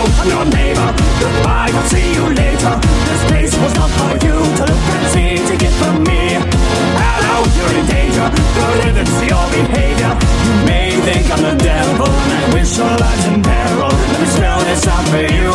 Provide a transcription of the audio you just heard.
I'm your neighbor. Goodbye, I'll see you later. This place was not for you to look and see, to get from me. Hello, you're in danger. Good heavens, see your behavior. You may think I'm the devil, and I wish your life's in peril. Let me spell this out for you.